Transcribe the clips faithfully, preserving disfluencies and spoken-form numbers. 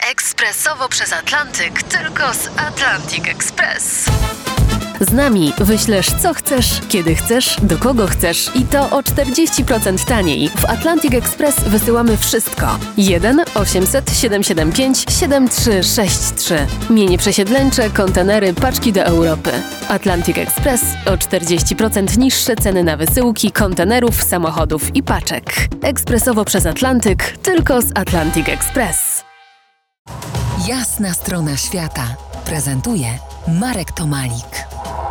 Ekspresowo przez Atlantyk, tylko z Atlantic Express. Z nami wyślesz co chcesz, kiedy chcesz, do kogo chcesz i to o czterdzieści procent taniej. W Atlantic Express wysyłamy wszystko. jeden osiemset siedemset siedemdziesiąt pięć siedemdziesiąt trzy sześćdziesiąt trzy. Mienie przesiedleńcze, kontenery, paczki do Europy. Atlantic Express o czterdzieści procent niższe ceny na wysyłki, kontenerów, samochodów i paczek. Ekspresowo przez Atlantyk, tylko z Atlantic Express. Jasna strona świata prezentuje Marek Tomalik.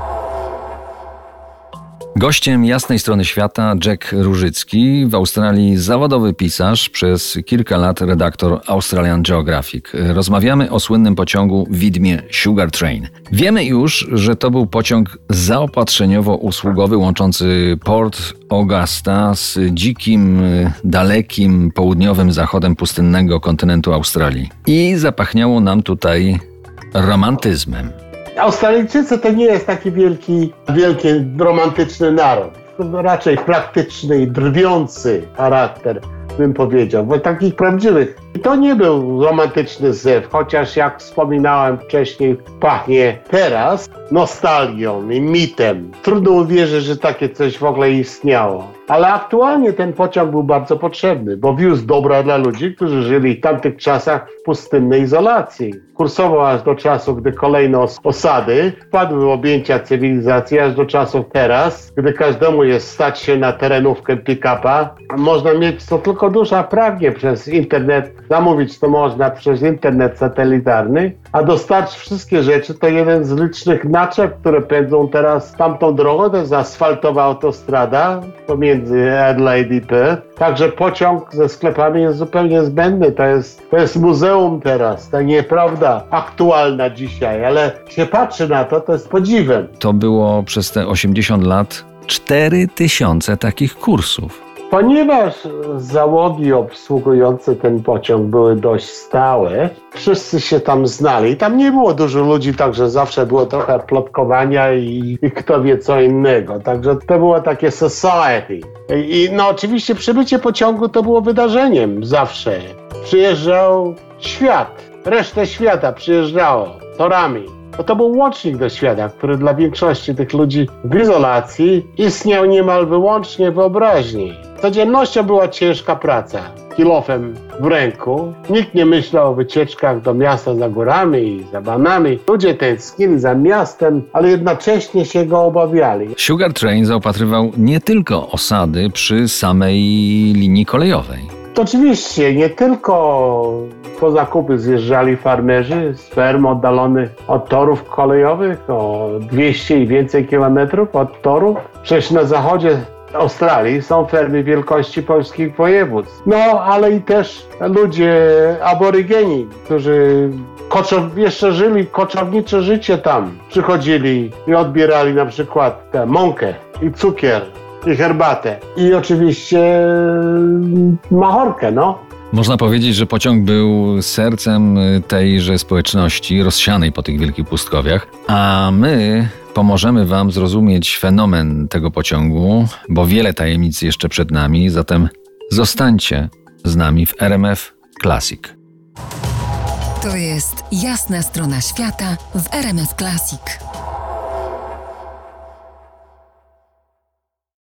Gościem jasnej strony świata Jack Różycki, w Australii zawodowy pisarz, przez kilka lat redaktor Australian Geographic. Rozmawiamy o słynnym pociągu widmie Sugar Train. Wiemy już, że to był pociąg zaopatrzeniowo-usługowy łączący Port Augusta z dzikim, dalekim, południowym zachodem pustynnego kontynentu Australii. I zapachniało nam tutaj romantyzmem. Australijczycy to nie jest taki wielki, wielki romantyczny naród. To raczej praktyczny i drwiący charakter, bym powiedział, bo takich prawdziwych. To nie był romantyczny zew, chociaż jak wspominałem wcześniej, pachnie teraz nostalgią i mitem. Trudno uwierzyć, że takie coś w ogóle istniało. Ale aktualnie ten pociąg był bardzo potrzebny, bo wiózł dobra dla ludzi, którzy żyli w tamtych czasach w pustynnej izolacji. Kursował aż do czasu, gdy kolejne os- osady wpadły w objęcia cywilizacji, aż do czasów teraz, gdy każdemu jest stać się na terenówkę pick-upa. Można mieć, co tylko dusza pragnie, przez internet. Zamówić to można przez internet satelitarny, a dostarczyć wszystkie rzeczy to jeden z licznych naczep, które pędzą teraz tamtą drogą. To jest asfaltowa autostrada pomiędzy Adelaide i Perth. Także pociąg ze sklepami jest zupełnie zbędny. To jest, to jest muzeum teraz. To nieprawda aktualna dzisiaj, ale się patrzy na to, to jest podziwem. To było przez te osiemdziesiąt lat cztery tysiące takich kursów. Ponieważ załogi obsługujące ten pociąg były dość stałe, wszyscy się tam znali. Tam nie było dużo ludzi, także zawsze było trochę plotkowania i, i kto wie co innego. Także to było takie society. I, i no oczywiście przybycie pociągu to było wydarzeniem zawsze. Przyjeżdżał świat, resztę świata przyjeżdżało torami. Bo to był łącznik do świata, który dla większości tych ludzi w izolacji istniał niemal wyłącznie w wyobraźni. Codziennością była ciężka praca, kilofem w ręku. Nikt nie myślał o wycieczkach do miasta za górami i za banami. Ludzie tęsknili za miastem, ale jednocześnie się go obawiali. Sugar Train zaopatrywał nie tylko osady przy samej linii kolejowej. To oczywiście nie tylko po zakupy zjeżdżali farmerzy z ferm oddalonych od torów kolejowych o dwieście i więcej kilometrów od torów. Przecież na zachodzie Australii są fermy wielkości polskich województw. No, ale i też ludzie aborygeni, którzy koczow- jeszcze żyli koczownicze życie tam. Przychodzili i odbierali na przykład tę mąkę i cukier i herbatę. I oczywiście machorkę, no. Można powiedzieć, że pociąg był sercem tejże społeczności rozsianej po tych wielkich pustkowiach, a my pomożemy Wam zrozumieć fenomen tego pociągu, bo wiele tajemnic jeszcze przed nami, zatem zostańcie z nami w R M F Classic. To jest jasna strona świata w R M F Classic.